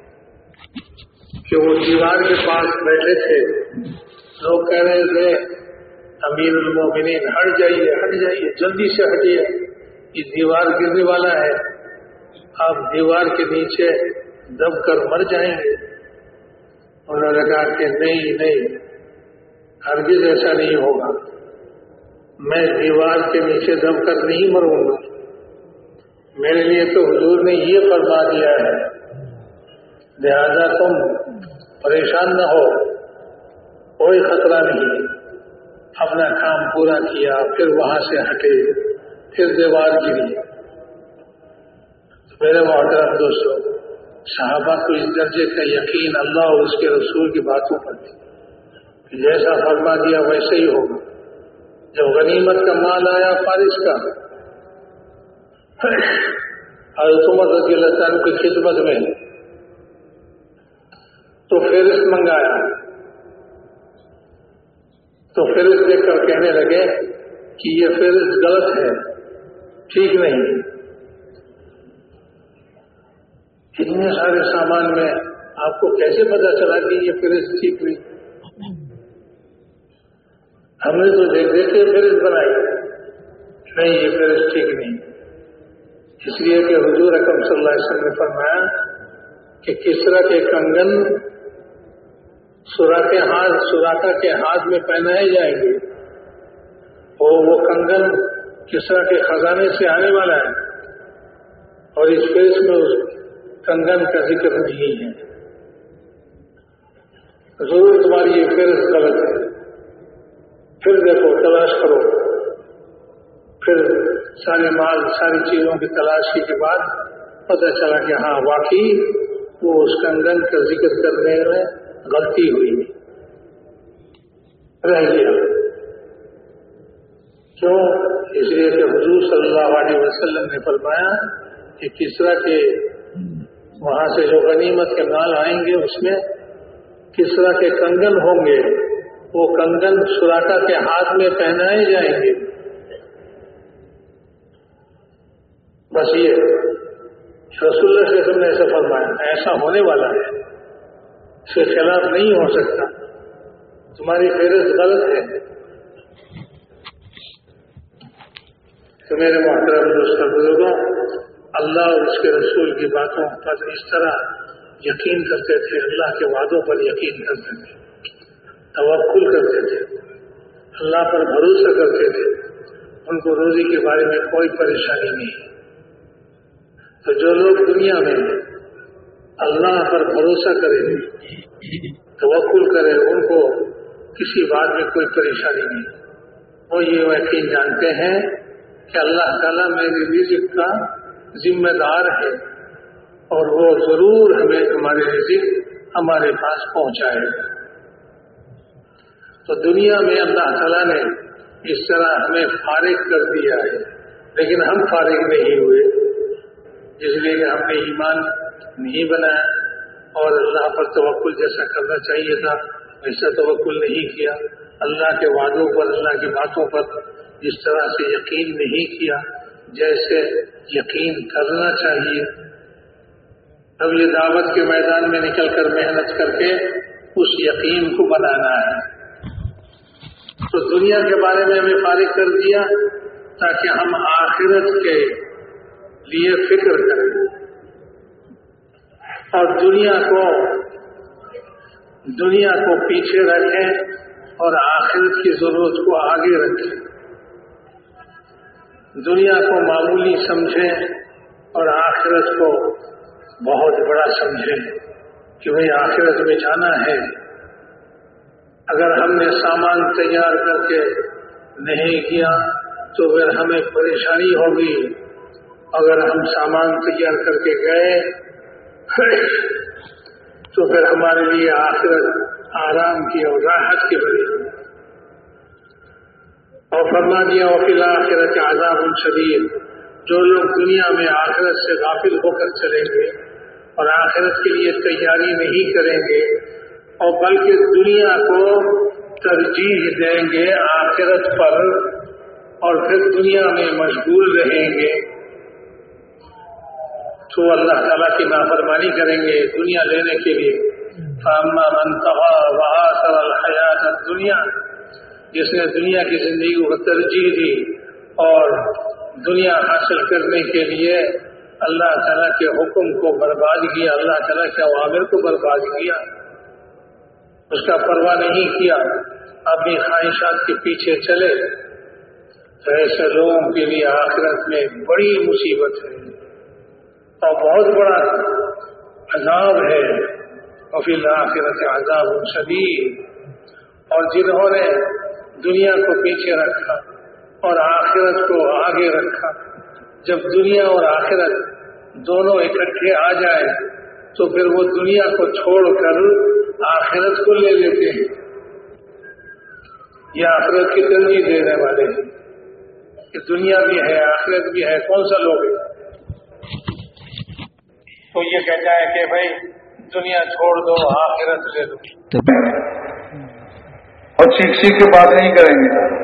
کہ وہ دیوار کے پاس بیٹھے تھے، لوگ کہہ رہے تھے امیر المومنین ہٹ جائیے جلدی سے ہٹیے، یہ دیوار گرنے والا ہے، آپ دیوار کے نیچے دب کر مر جائیں گے۔ انہوں نے کہا کہ نہیں، ہرگز ایسا نہیں ہوگا، میں دیوار کے نیچے دب کر نہیں مروں گا، میرے لیے تو حضور نے یہ فرما دیا ہے، لہذا تم پریشان نہ ہو، کوئی خطرہ نہیں۔ اپنا کام پورا کیا، پھر وہاں سے ہٹے، پھر دیوار گری۔ میرے محترم دوستو، صحابہ کو اس درجے کا یقین اللہ اور اس کے رسول کی باتوں پر تھی کہ جیسا فرما دیا ویسے ہی ہوگا۔ جب غنیمت کا مال آیا فارس کا، حضرت عمر رضی اللہ عنہ کی خدمت میں، تو فہرست منگایا، تو فہرست دیکھ کر کہنے لگے کہ یہ فہرست غلط ہے، ٹھیک نہیں۔ اتنے سارے سامان میں آپ کو کیسے پتا چلا کہ یہ فہرست ٹھیک نہیں؟ ہم نے تو دیکھ کے فہرست بنائی، نہیں یہ فہرست ٹھیک نہیں۔ اس لیے کہ حضور اکرم صلی اللہ علیہ وسلم نے فرمایا کہ کسرا کے کنگن سوراخا کے ہاتھ میں پہنائے جائیں گے، اور وہ کنگن کسرا کے خزانے سے آنے والا ہے، اور اس فیس میں اس کنگن کا ذکر نہیں ہے۔ ضرور تمہاری یہ فہرست غلط ہے، پھر دیکھو، تلاش کرو، پھر سارے مال ساری چیزوں کی تلاشی کے بعد پتہ چلا کہ ہاں واقعی وہ اس کنگن کا ذکر کرنے میں غلطی ہوئی رہ گیا۔ کیوں؟ اس لیے کہ حضور صلی اللہ علیہ وسلم نے فرمایا کہ کسرا کے وہاں سے جو غنیمت کے مال آئیں گے اس میں کسرا کے کنگن ہوں گے، وہ کنگن سوراخا کے ہاتھ میں پہنائے جائیں گے۔ بس یہ رسول اللہ صلی اللہ علیہ وسلم نے ایسا فرمایا، ایسا ہونے والا ہے، اس کے خلاف نہیں ہو سکتا، تمہاری فہرست غلط ہے۔ تو میرے محترم دوستوں بزرگوں، اللہ اور اس کے رسول کی باتوں پر اس طرح یقین کرتے تھے، اللہ کے وعدوں پر یقین کرتے تھے، توکل کرتے تھے، اللہ پر بھروسہ کرتے تھے، ان کو روزی کے بارے میں کوئی پریشانی نہیں۔ تو جو لوگ دنیا میں اللہ پر بھروسہ کرے، توکل کرے، ان کو کسی بات میں کوئی پریشانی نہیں، وہ یہ یقین جانتے ہیں کہ اللہ تعالیٰ میرے رزق کا ذمہ دار ہے، اور وہ ضرور ہمیں ہمارے رزق ہمارے پاس پہنچائے گا۔ تو دنیا میں اللہ تعالیٰ نے اس طرح ہمیں فارغ کر دیا ہے، لیکن ہم فارغ نہیں ہوئے، اس لیے کہ ہم نے ایمان نہیں بنایا اور اللہ پر توکل جیسا کرنا چاہیے تھا ویسا توکل نہیں کیا، اللہ کے وعدوں پر، اللہ کی باتوں پر جس طرح سے یقین نہیں کیا جیسے یقین کرنا چاہیے۔ اب یہ دعوت کے میدان میں نکل کر محنت کر کے اس یقین کو بنانا ہے۔ تو دنیا کے بارے میں ہمیں فارغ کر دیا تاکہ ہم آخرت کے لیے فکر کریں اور دنیا کو پیچھے رکھیں اور آخرت کی ضرورت کو آگے رکھیں۔ दुनिया को मामूली समझें और आखिरत को बहुत बड़ा समझें कि भाई आखिरत में जाना है। अगर हमने सामान तैयार करके नहीं किया तो फिर हमें परेशानी होगी। अगर हम सामान तैयार करके गए तो फिर हमारे लिए आखिरत आराम की और राहत की बनेगी। और फरमा दिया वफिल आखिरत अज़ाब शदीद, जो लोग दुनिया में आखिरत से गाफिल होकर चलेंगे और आखिरत के लिए तैयारी नहीं करेंगे और बल्कि दुनिया को तरजीह देंगे आखिरत पर और फिर दुनिया में मशगूल रहेंगे, तो अल्लाह ताला की नाफरमानी करेंगे दुनिया लेने के लिए। फअम्मा मन तग़ा व आसर अल हयात दुनिया, जिसने दुनिया की जिंदगी को तरजीह दी और दुनिया हासिल करने के लिए अल्लाह ताला के हुक्म को बर्बाद किया, अल्लाह ताला के अवामिर को बर्बाद किया, उसका परवाह नहीं किया, अपनी ख्वाहिशात के पीछे चले, तो ऐसे लोगों के लिए आखिरत में बड़ी मुसीबत है और बहुत बड़ा अज़ाब है। वफ़िल आखिरत अज़ाब शदीद, और जिन्होंने दुनिया को पीछे रखा और आखिरत को आगे रखा, जब दुनिया और आखिरत दोनों इकट्ठे आ जाए तो फिर वो दुनिया को छोड़कर आखिरत को ले लेते हैं। ये आखिरत की तरजीह देने वाले हैं कि दुनिया भी है आखिरत भी है, कौन सा लोग है? तो ये कहता है कि भाई दुनिया छोड़ दो आखिरत ले लो, और सीख के बात नहीं करेंगे।